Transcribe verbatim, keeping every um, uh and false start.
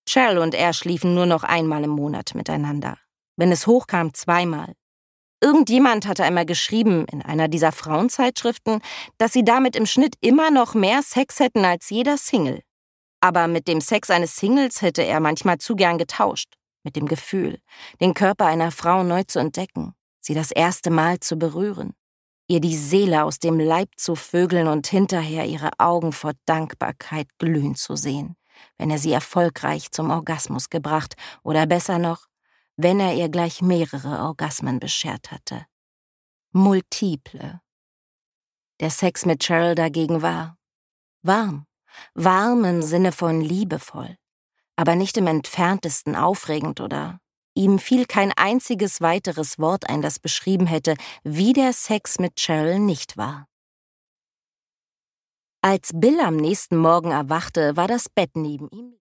Cheryl und er schliefen nur noch einmal im Monat miteinander. Wenn es hochkam, zweimal. Irgendjemand hatte einmal geschrieben, in einer dieser Frauenzeitschriften, dass sie damit im Schnitt immer noch mehr Sex hätten als jeder Single. Aber mit dem Sex eines Singles hätte er manchmal zu gern getauscht. Mit dem Gefühl, den Körper einer Frau neu zu entdecken, sie das erste Mal zu berühren, ihr die Seele aus dem Leib zu vögeln und hinterher ihre Augen vor Dankbarkeit glühen zu sehen, wenn er sie erfolgreich zum Orgasmus gebracht oder besser noch, wenn er ihr gleich mehrere Orgasmen beschert hatte. Multiple. Der Sex mit Cheryl dagegen war warm. Warm im Sinne von liebevoll. Aber nicht im entferntesten aufregend oder ihm fiel kein einziges weiteres Wort ein, das beschrieben hätte, wie der Sex mit Cheryl nicht war. Als Bill am nächsten Morgen erwachte, war das Bett neben ihm